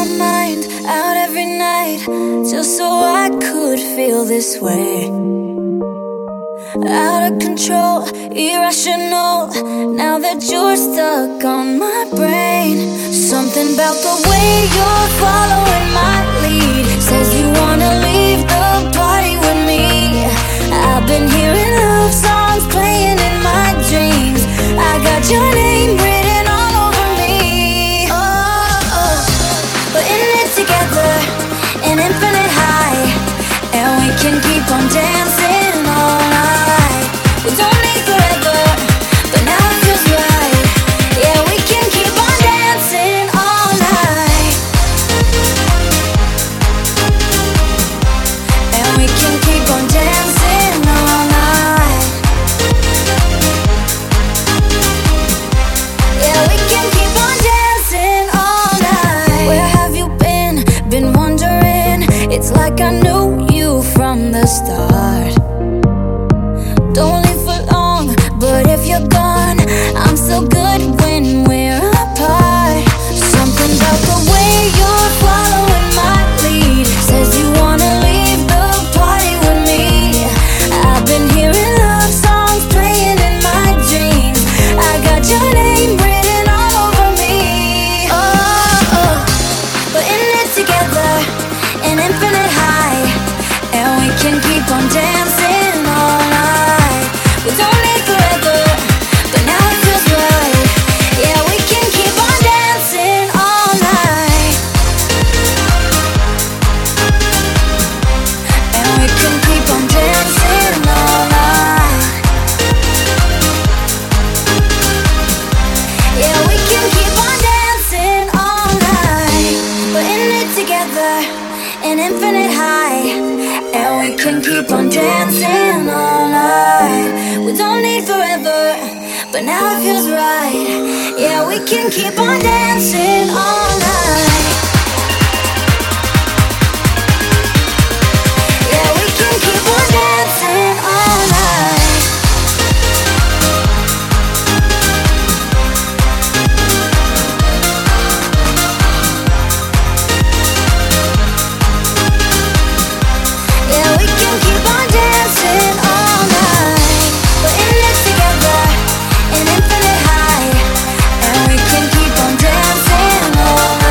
my mind out every night just so I could feel this way. Out of control, irrational, now that you're stuck on my brain. Something about the way you're following my lead says you wanna leave the party with me. I've been hearing love songs playing in my dreams. I got your name written all over me. Oh, we're in it together, an infinite high, and we can keep on dancing all night. We don't need forever, but now it feels right. Yeah, we can keep on dancing all night, and we can keep on dancing all night. Yeah, we can keep on dancing all night. Where have you been? Been wondering. It's like I knew you from the start. Don't leave for long, but if you're gone, I'm so good when we're apart. Something about the way you're following my lead says you wanna leave the party with me. I've been hearing love songs playing in my dreams. I got your name written all over me. Oh, we're in it together, an infinite high, and we can keep on dancing all night. We don't need forever, but now it feels right. Yeah, we can keep on dancing all night, and we can keep on dancing all night. Yeah, we can keep on dancing all night. We're in it together, an infinite high, and we can keep on dancing all night. We don't need forever, but now it feels right. Yeah, we can keep on dancing all night. Yeah, we can keep on dancing all night. Yeah, we can keep on dancing all night. We're in it together, an infinite high, and we can keep on dancing all night.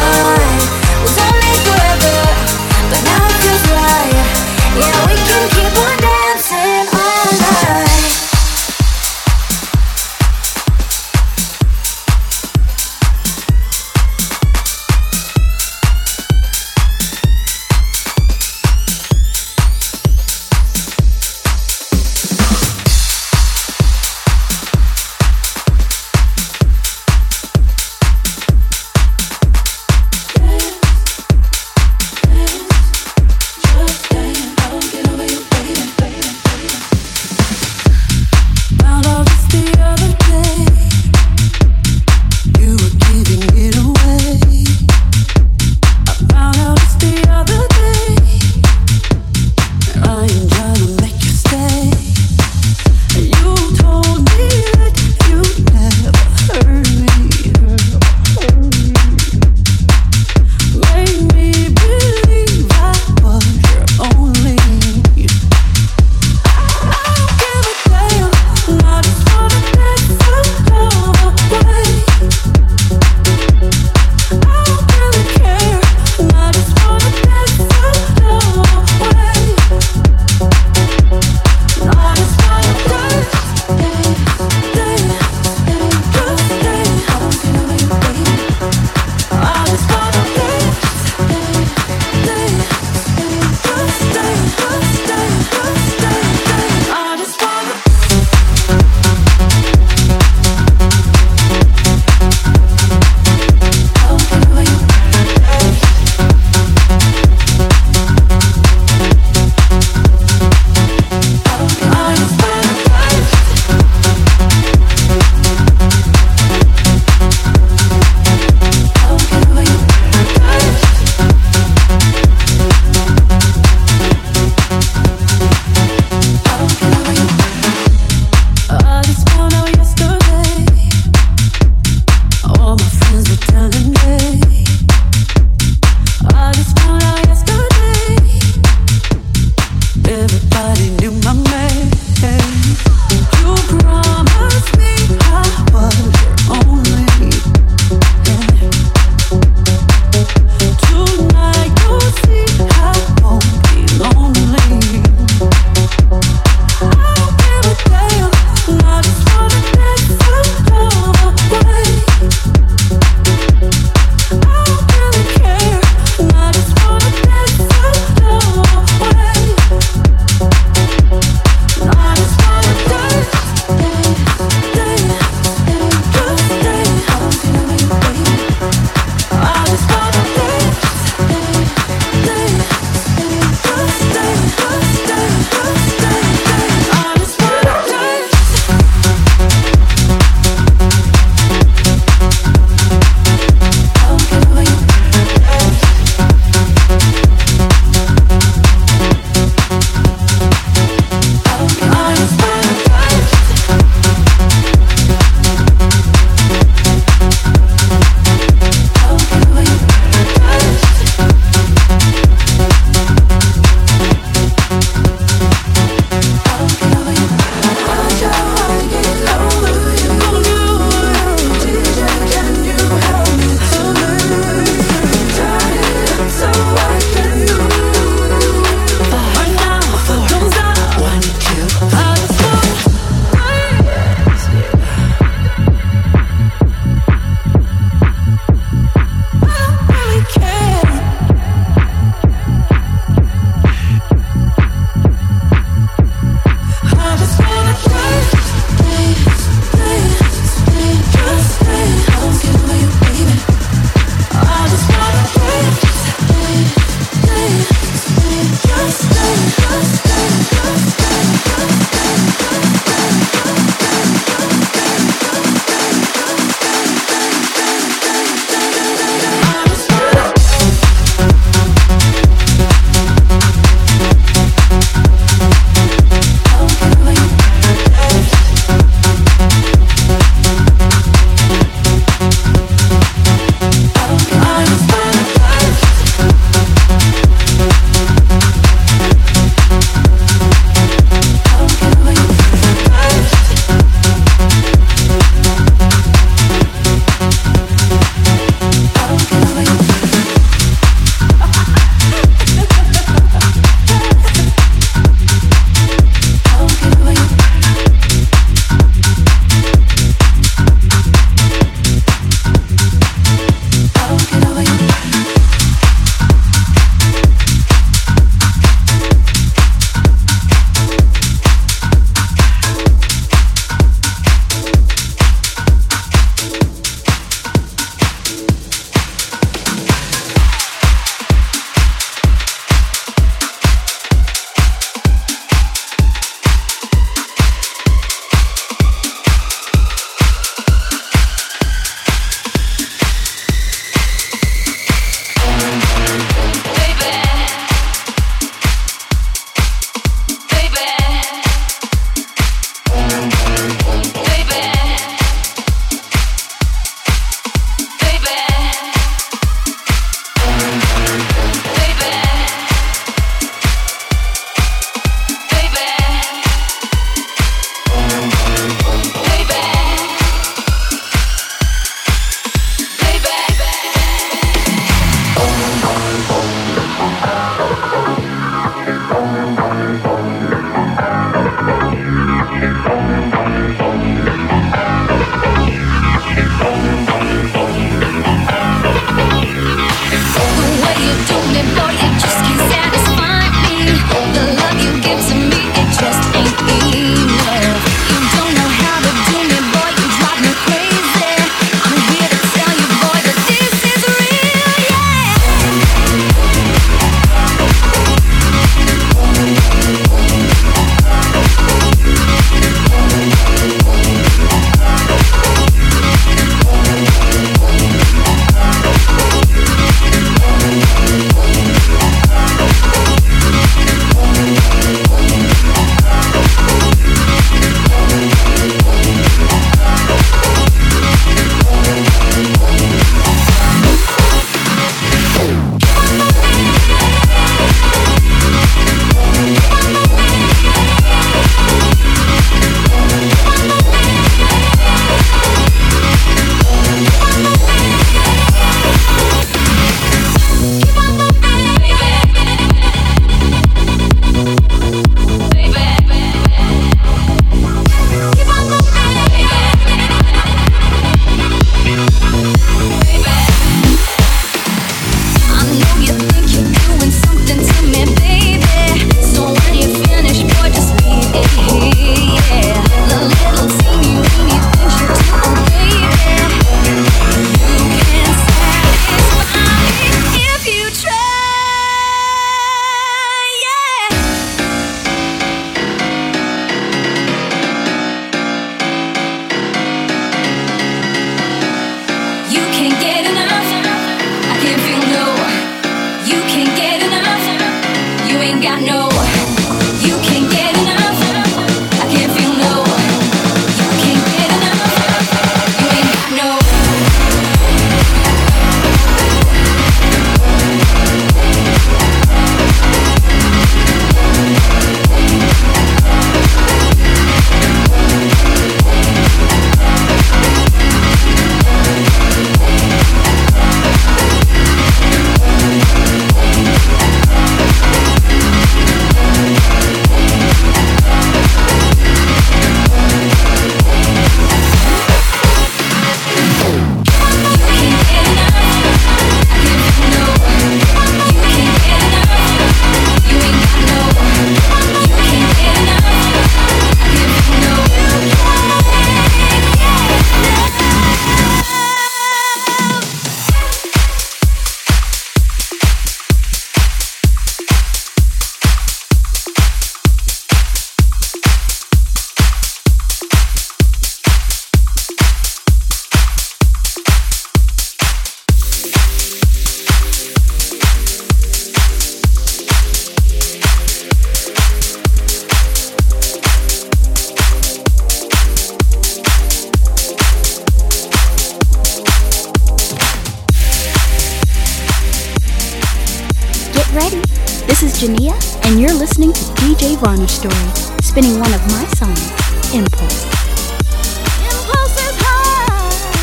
ready. This is Jania, and you're listening to DJ Varnish Story, spinning one of my songs, Impulse. Impulse is high.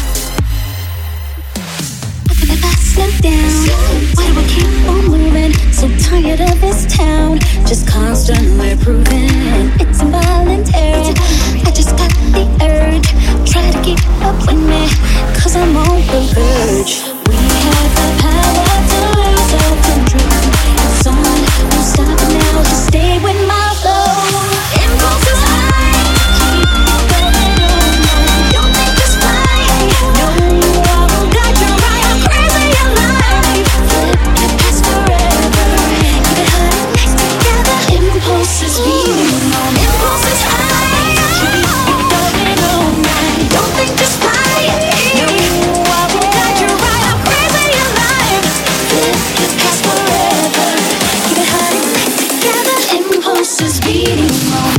If I slow down, why do I keep on moving? So tired of this town, just constantly proving it's involuntary. I just got the urge, try to keep up with me, 'cause I'm on the verge. We have the power to lose all control. It's on, don't stop now, just stay with my flow. Impulse is high, keep going on. Don't think it's fine, no, I will guide you right. I'm crazy alive, flip your past forever. Keep it hot and nice together. Impulse is beating on. Impulse is high, keep going on. Don't think it's fine, no, I will guide you right. I'm crazy alive, flip your past forever. Keep it hot and nice together. Impulse is beating on.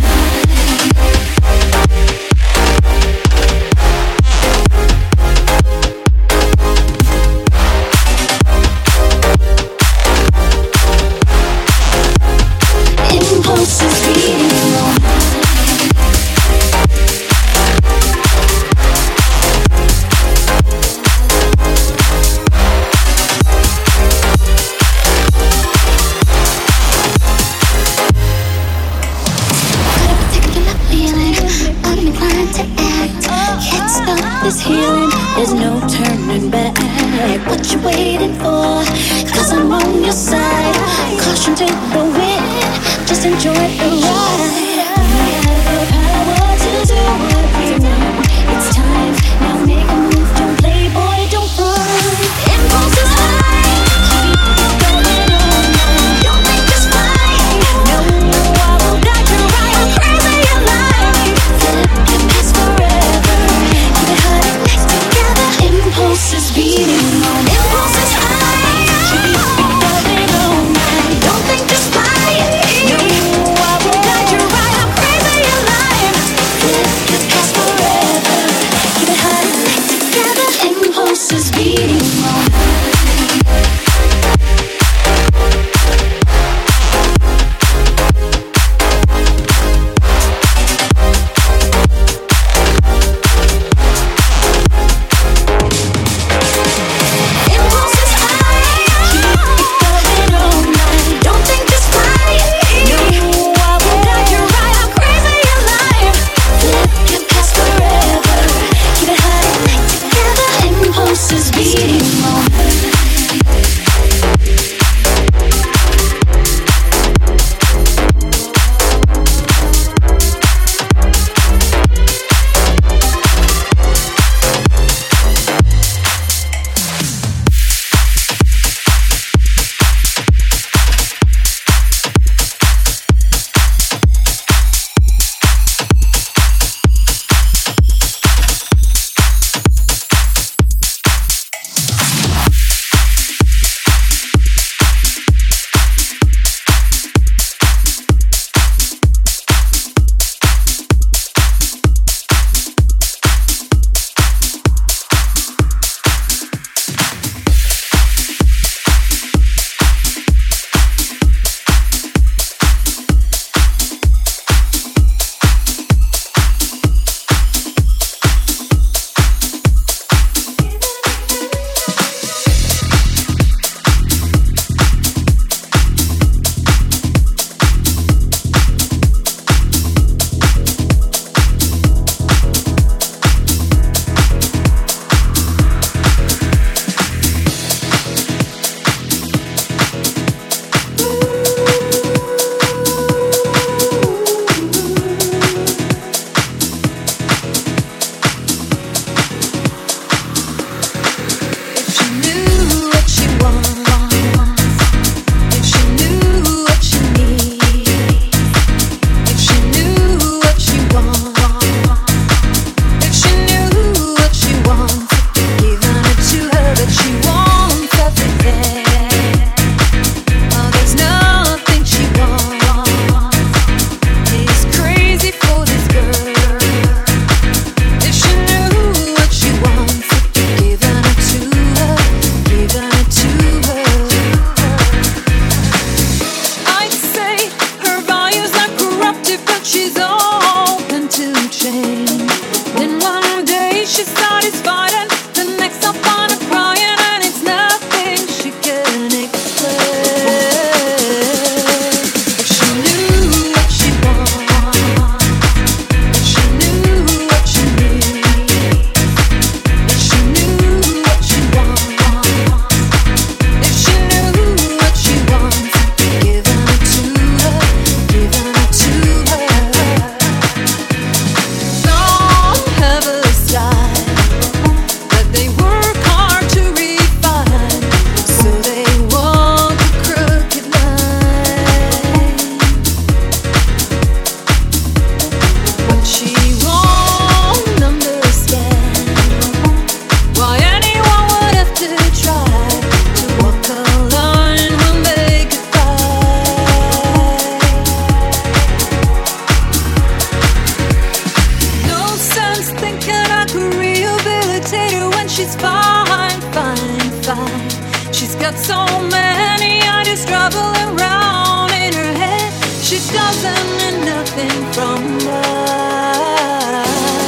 Impulse is beating on. Got a particular feeling, I'm inclined to act. Can't stop this healing, there's no turning back. What you waiting for? 'Cause I'm on your side. Caution to the wind, just enjoy the ride. We have the power to do what we want. It's time, now make a move, don't play, boy, don't run. Impulse is high, keep going on. Don't think it's fine, no, I will guide you right. I'm crazy alive, flip your past forever. Keep it hot and nice together. Impulse is beating on. Impulse is high, keep going on. Don't think it's fine, no, I will got so many ideas traveling around in her head. She doesn't need nothing from us.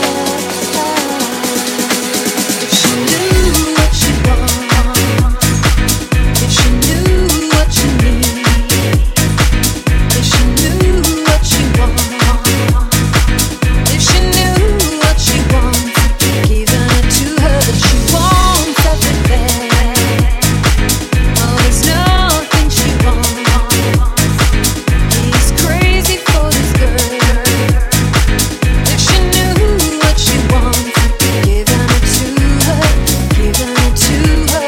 If she knew what she wants, if she knew what she needs, if she knew what she wants, if she knew what she wants, giving it to her, but she wants everything. Oh, there's nothing she wants. He's crazy for this girl. If she knew what she wants, giving it to her, giving it to her.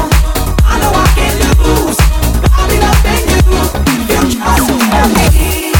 I know I can lose. I'll be loving you. You just tell me.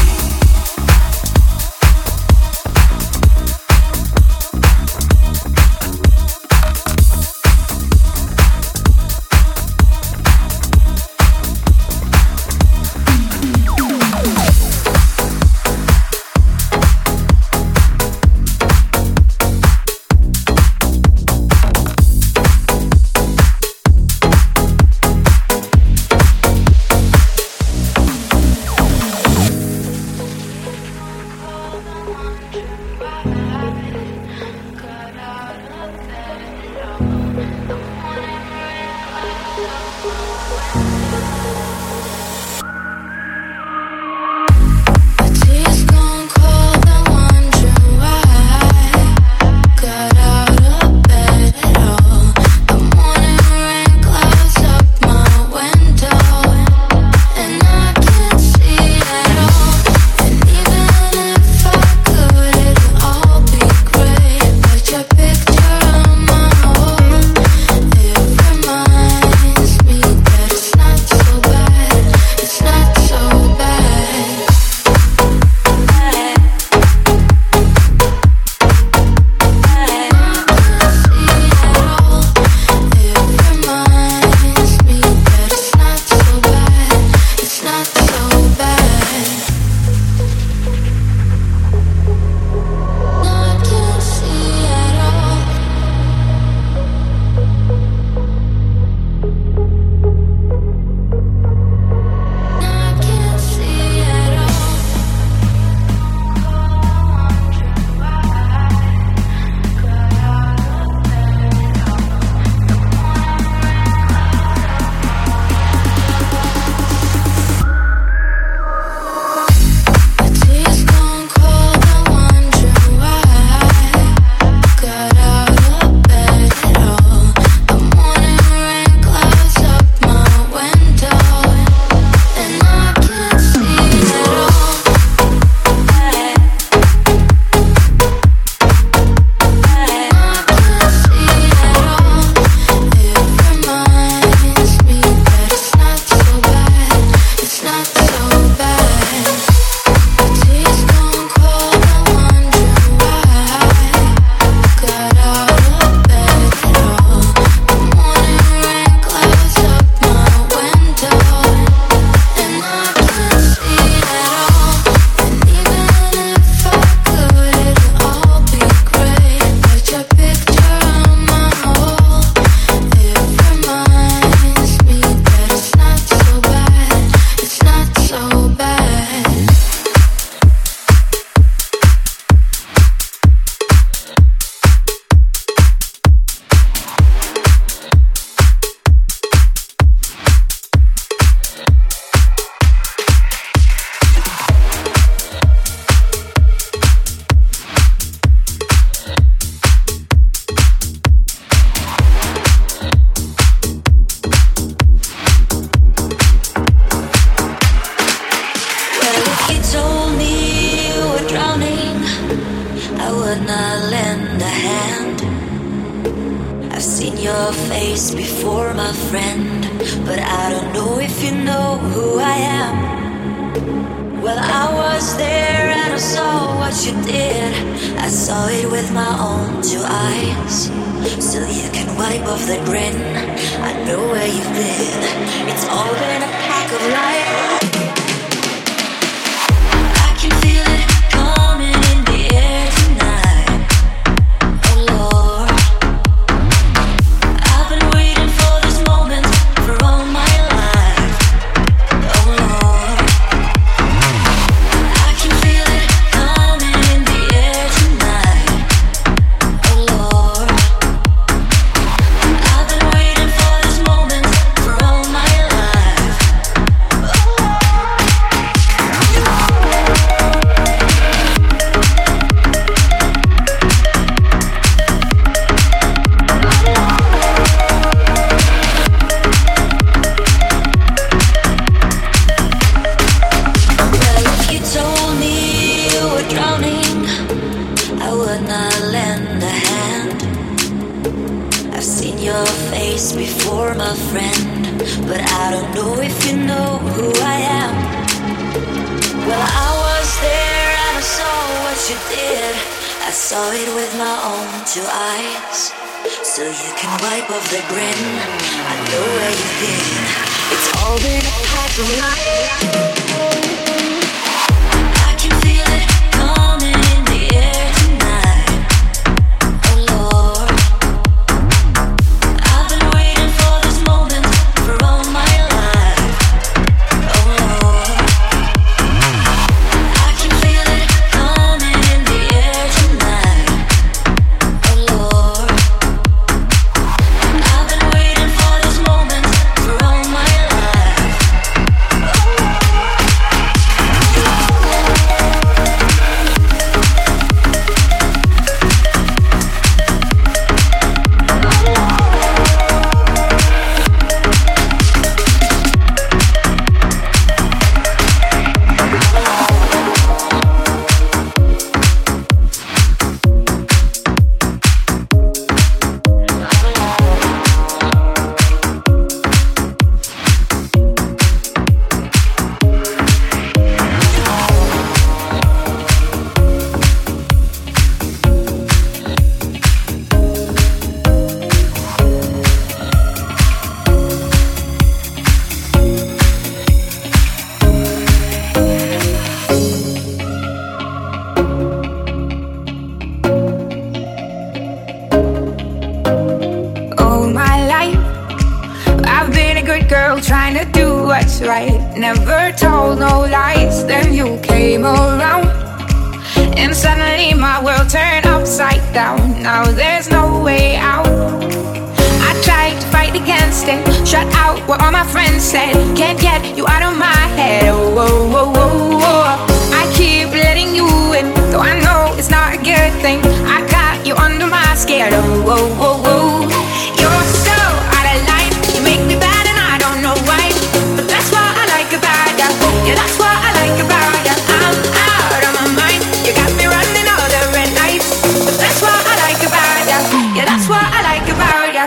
never told no lies. Then you came around, and suddenly my world turned upside down. Now there's no way out. I tried to fight against it, shut out what all my friends said. Can't get you out of my head. Oh, oh, oh, oh, oh. I keep letting you in, though I know it's not a good thing. I got you under my skin. Oh, oh, oh, oh. You're so out of line. You make me bad and I don't know why, but that's what I like about ya. Yeah, that's what I like about ya. I'm out of my mind. You got me running all the red lights, but that's what I like about ya. Yeah, that's what I like about ya.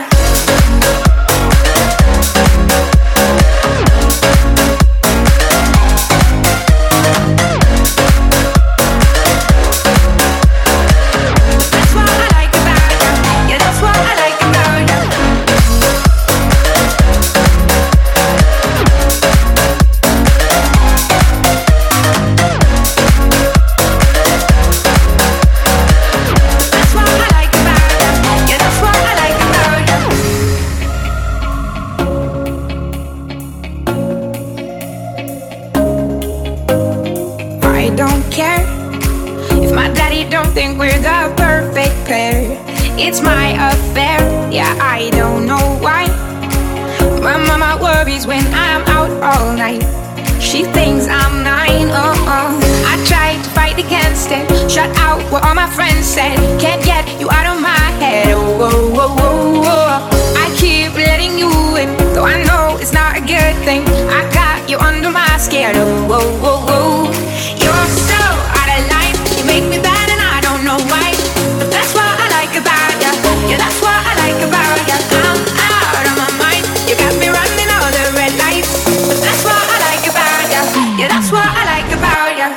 Think we're the perfect pair. It's my affair, yeah, I don't know why. My mama worries when I'm out all night. She thinks I'm 9, I tried to fight against it, shut out what all my friends said. Can't get you out of my head. Oh, oh, oh, oh, oh. I keep letting you in, though I know it's not a good thing. I got you under my skin. Oh, oh, oh, oh. You're so out of line. You make me bad and I don't know why, but that's what I like about ya. Yeah, that's what I like about ya. I'm out of my mind. You got me running all the red lights, but that's what I like about ya. Yeah, that's what I like about ya.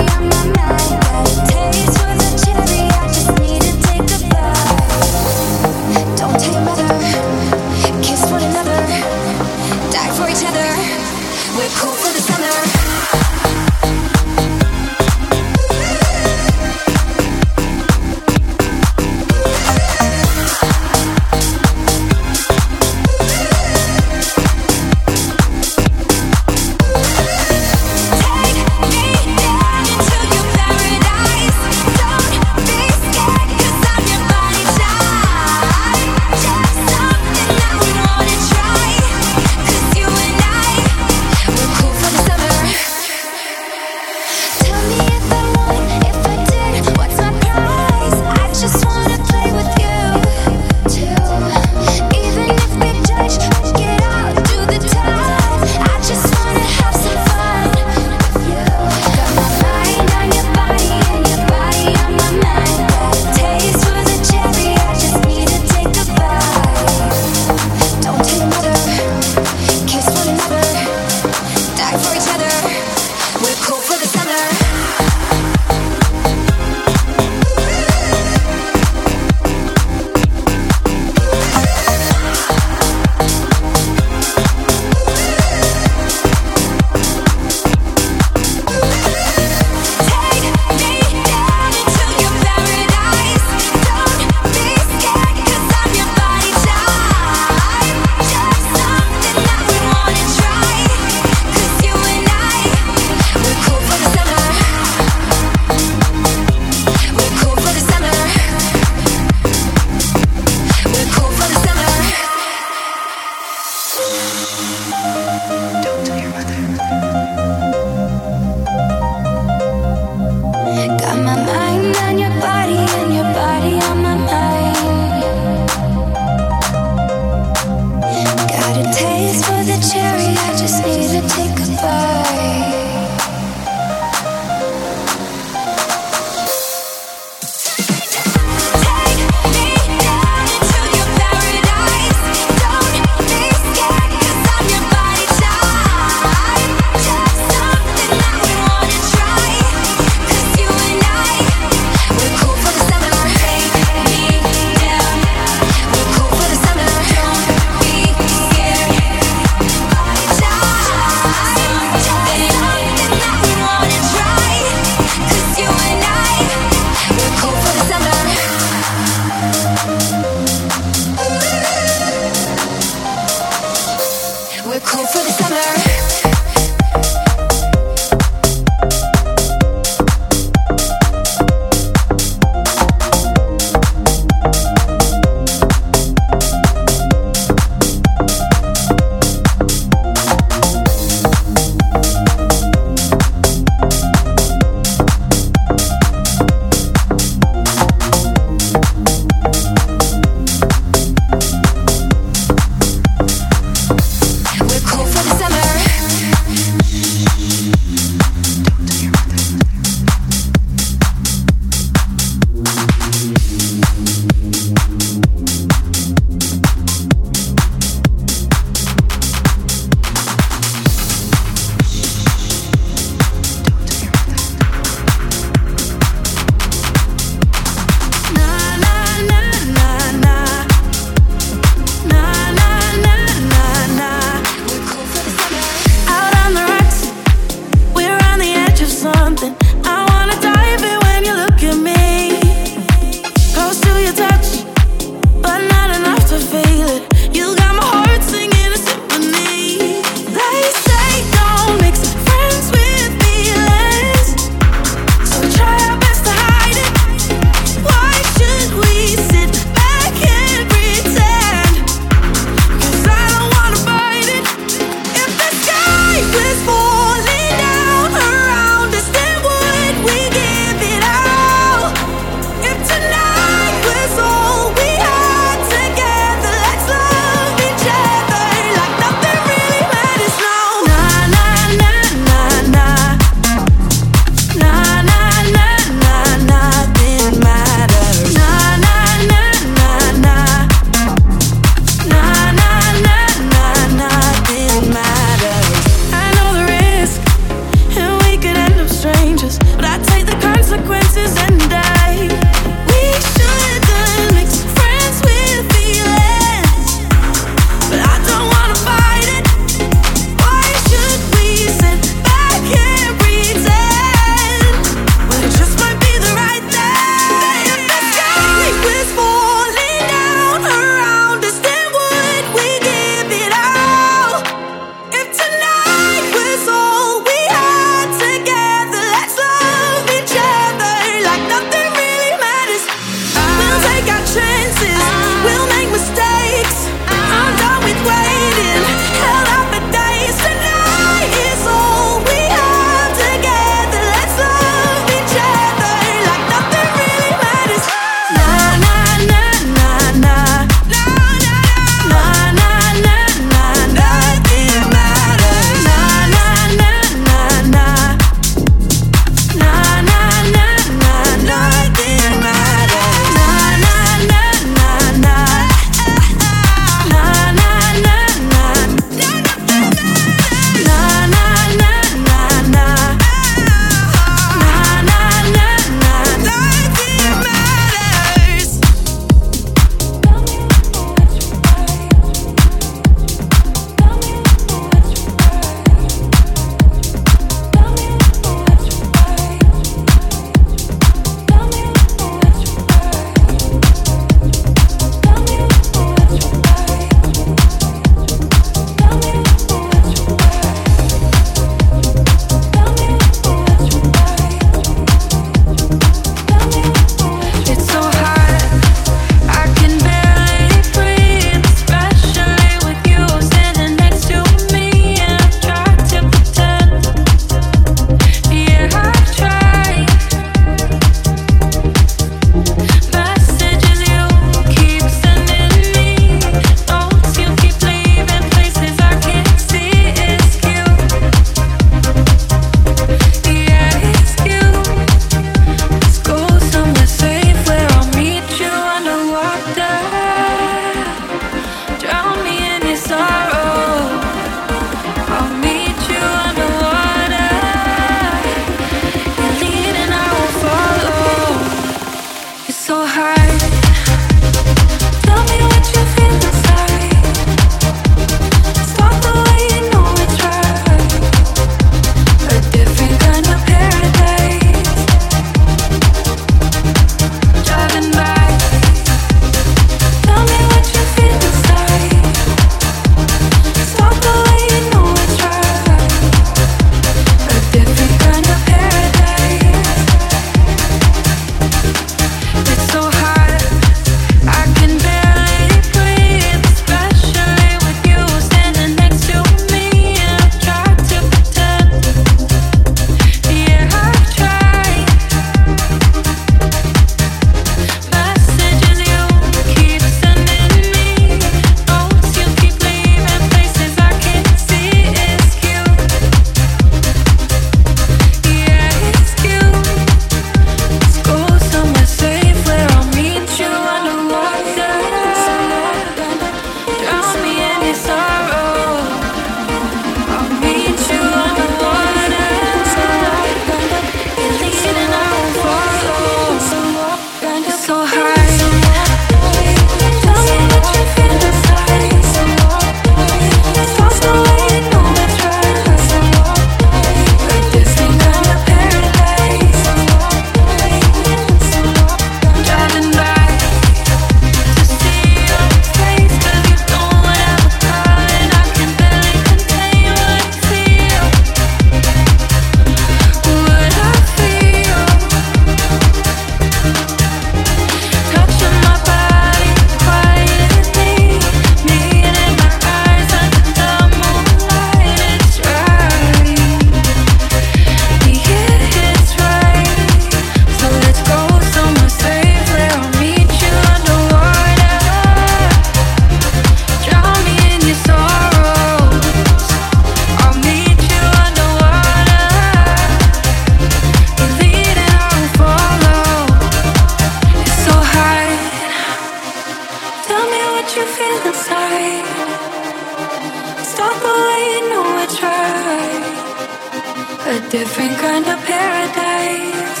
what you feel inside. Stop the way you know I tried. A different kind of paradise.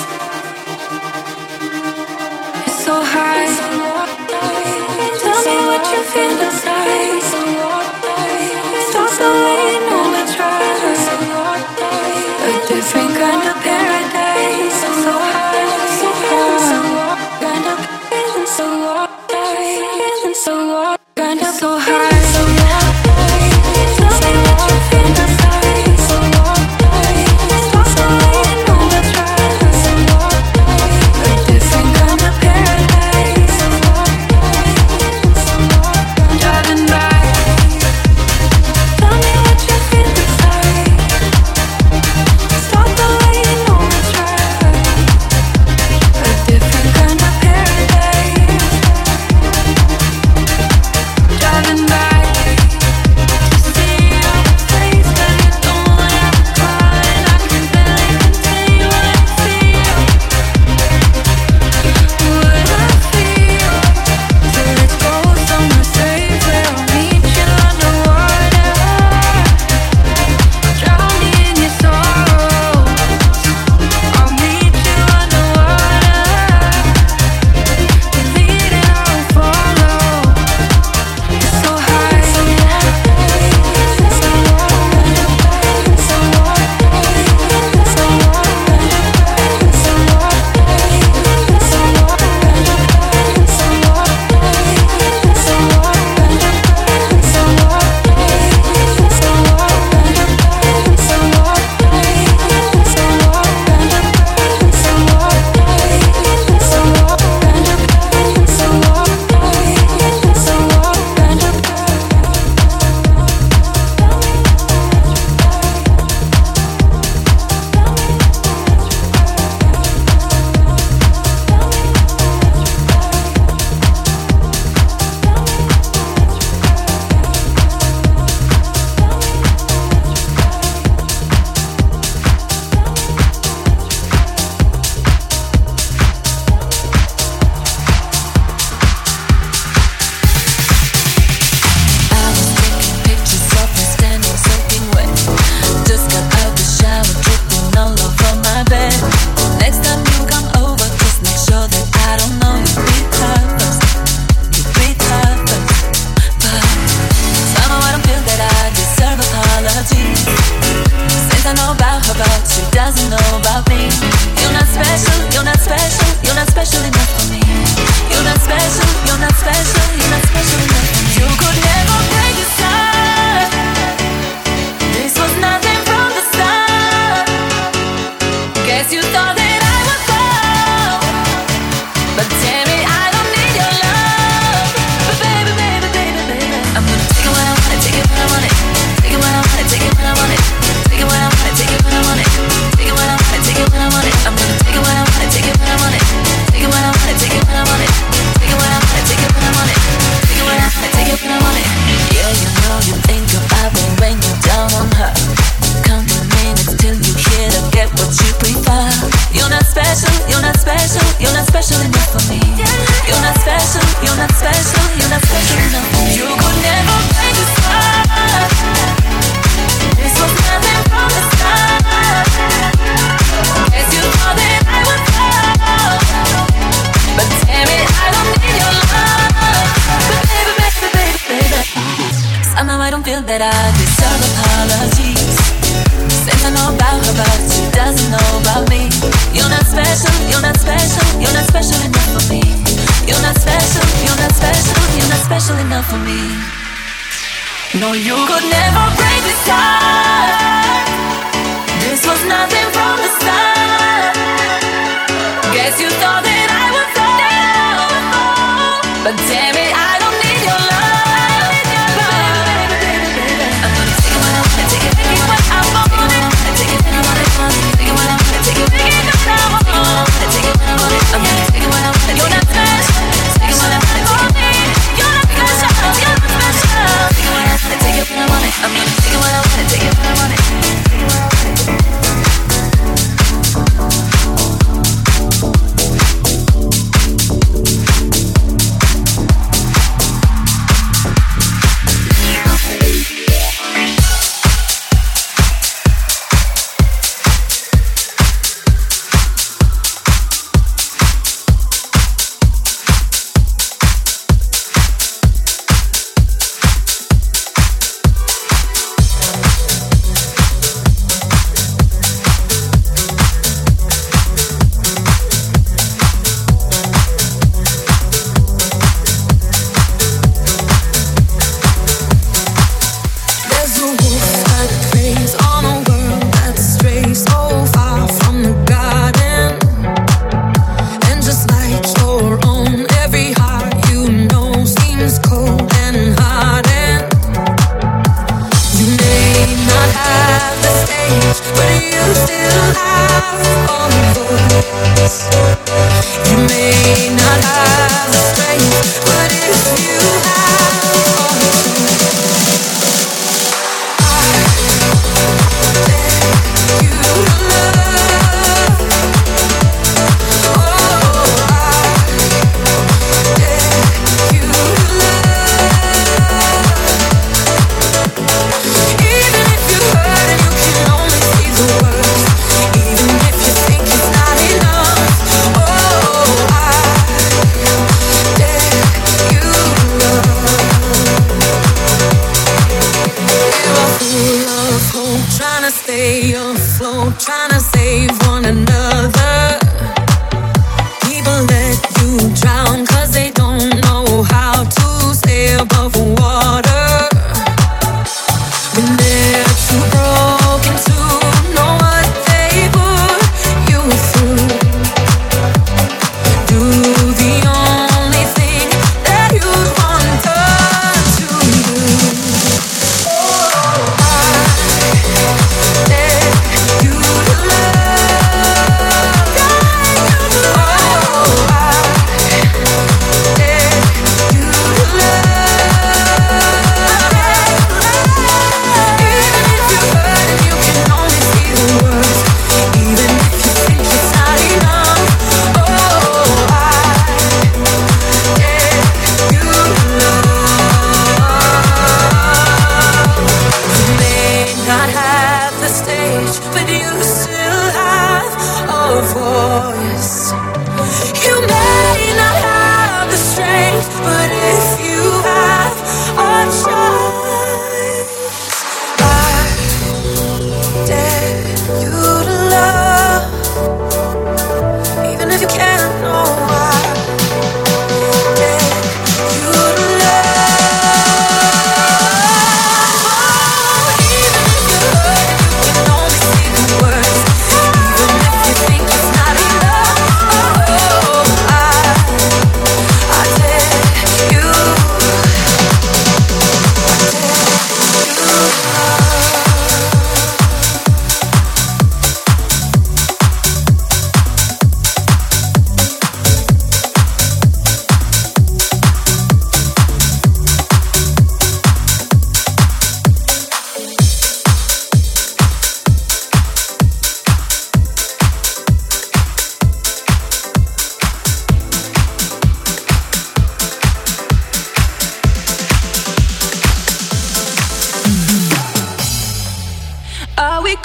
It's so high. Tell me what you feel inside. Stop the way you know I tried. A different kind of paradise. So high, so high. Kind of feeling so high, feeling so kind of so high.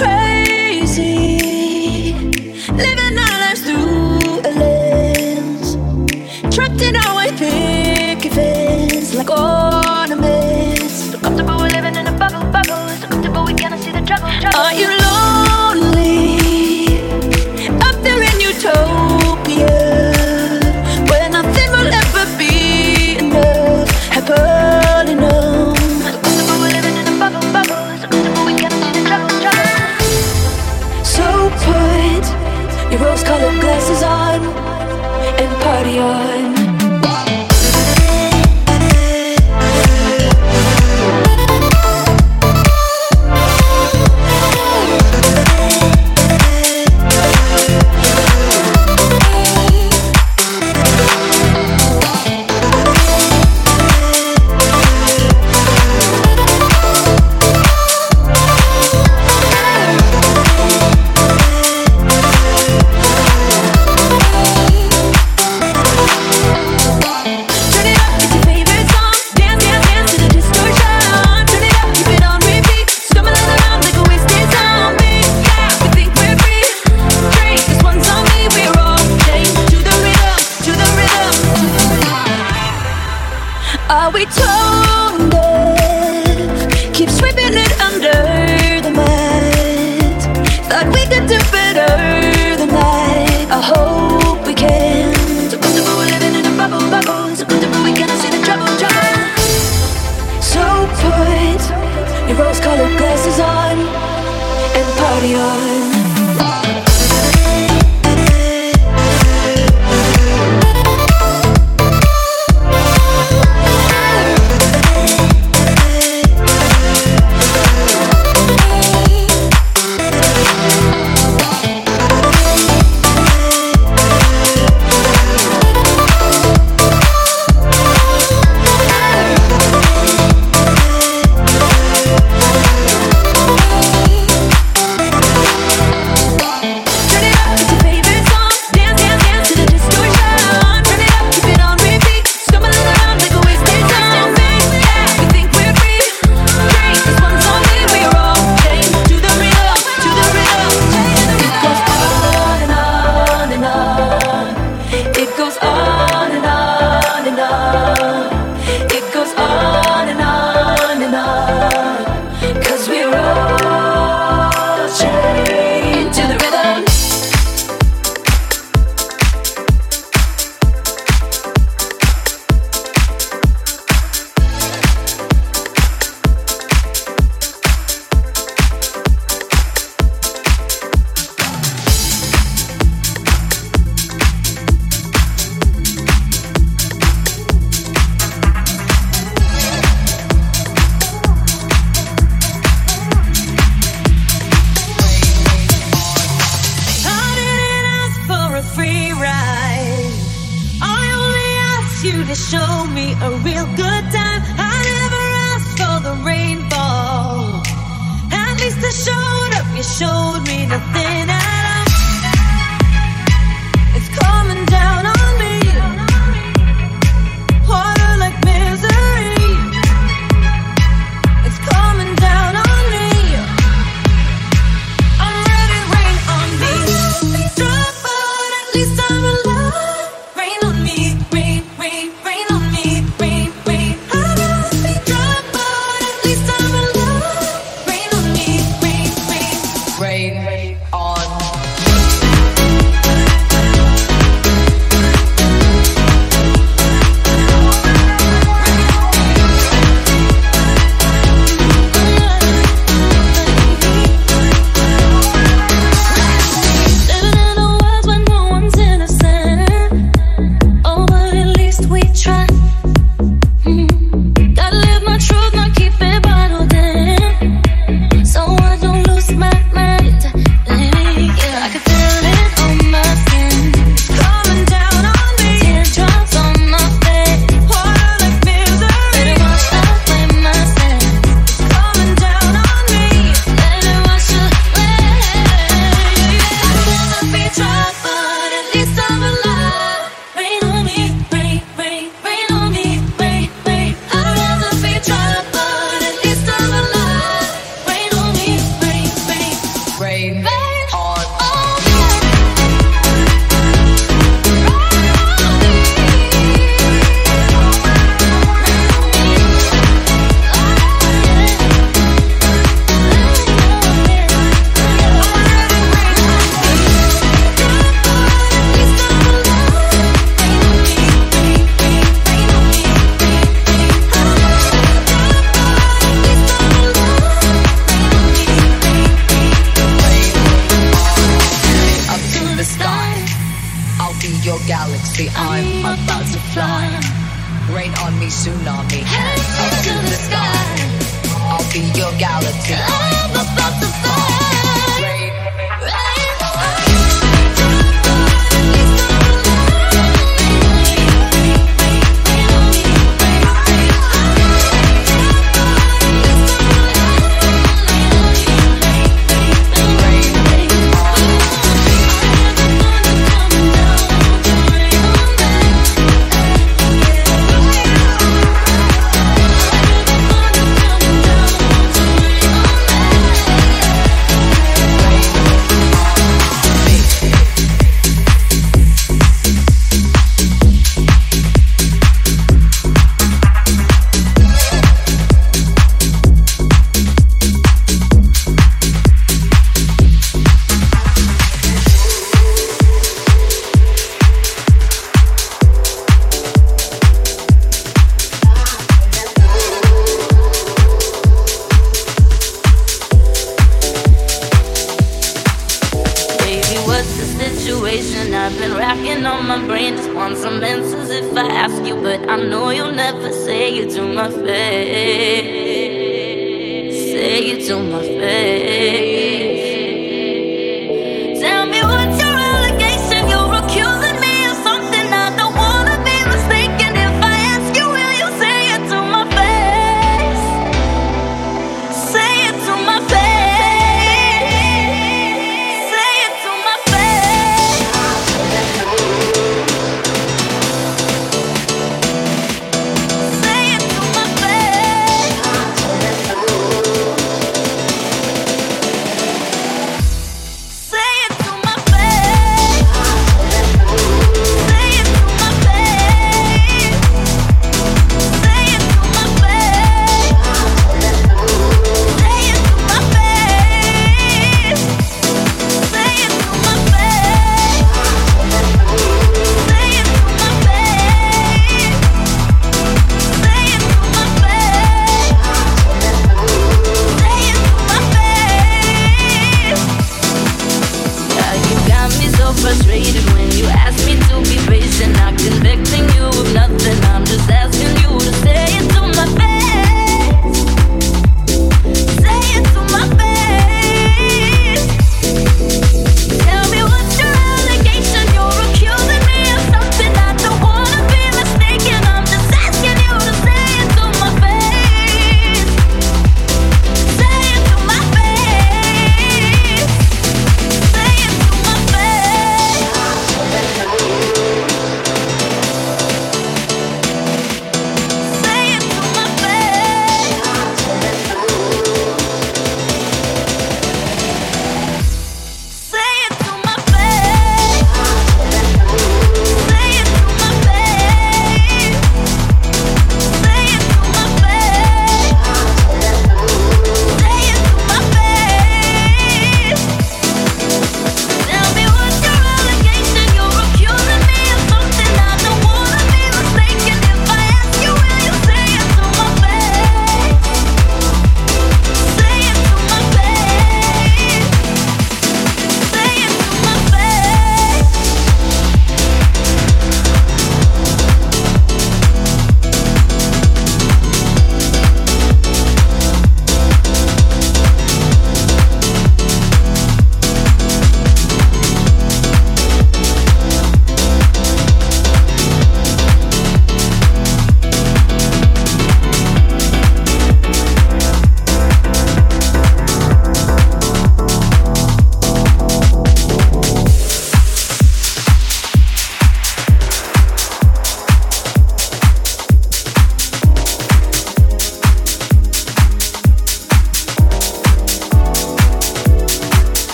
crazy, living our lives through a lens, trapped in our white picket fence like ornaments. So comfortable we're living in a bubble, bubble. So comfortable we cannot see the trouble, trouble. Are you lonely up there in utopia, where nothing will ever be enough, happily known? So comfortable we're living in a bubble, bubble. So comfortable we cannot see the trouble, trouble. So put your rose-colored glasses on and party on. me tsunami. Up to the sky, I'll be your galaxy. I'm about to fly. Rain.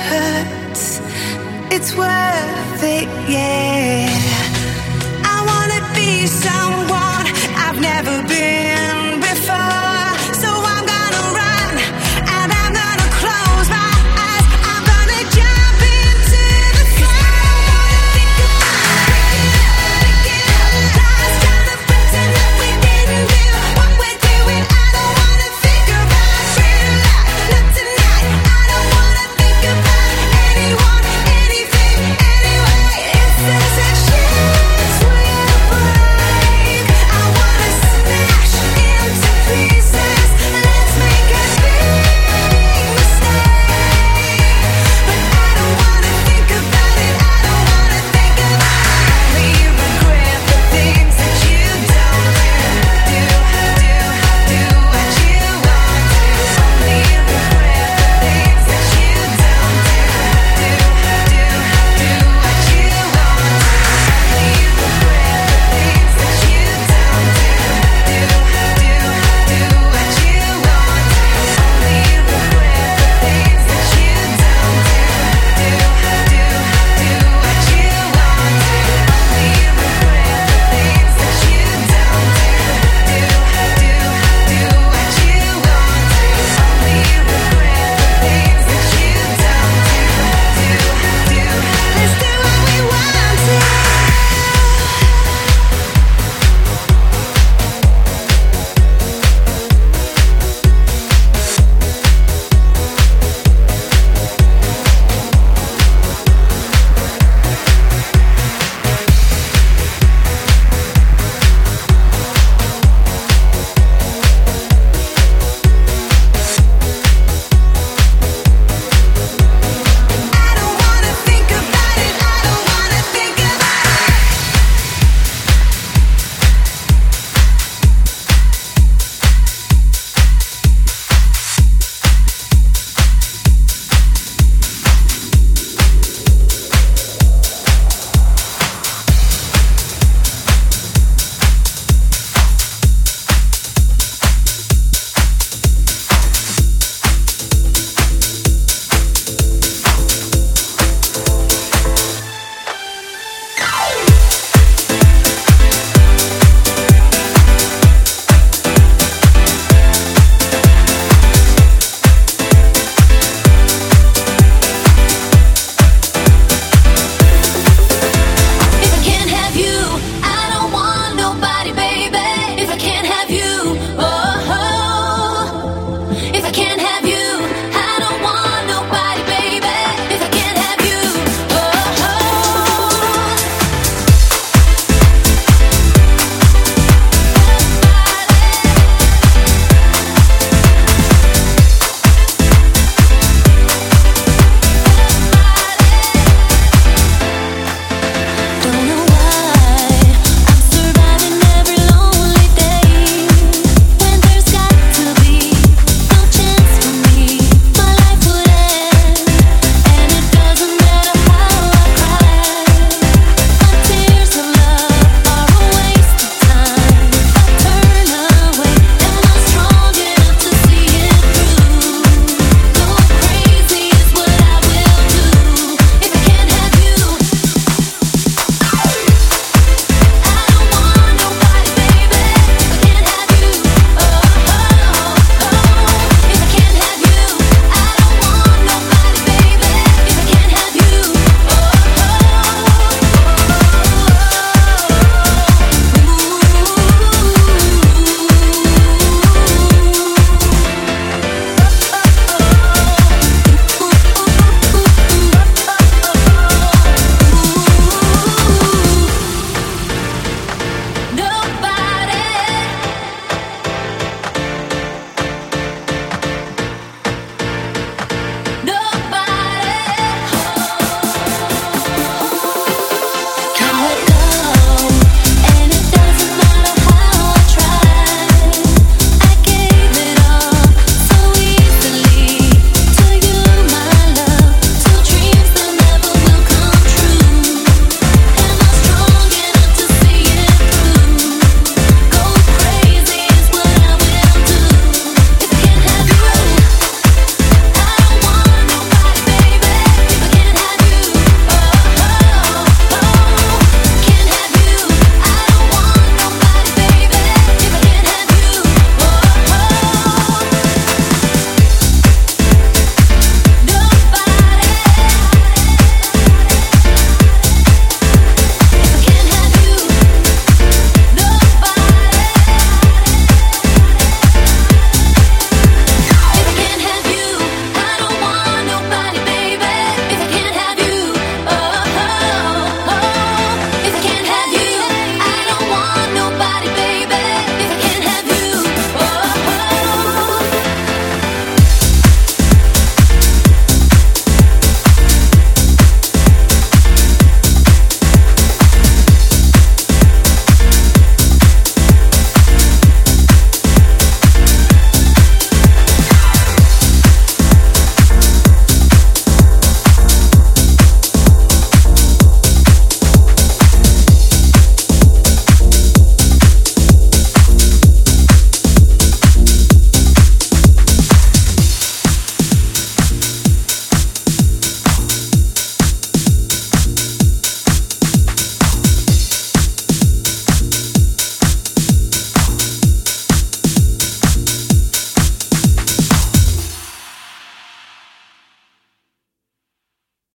hurts, it's worth it, yeah. I wanna be so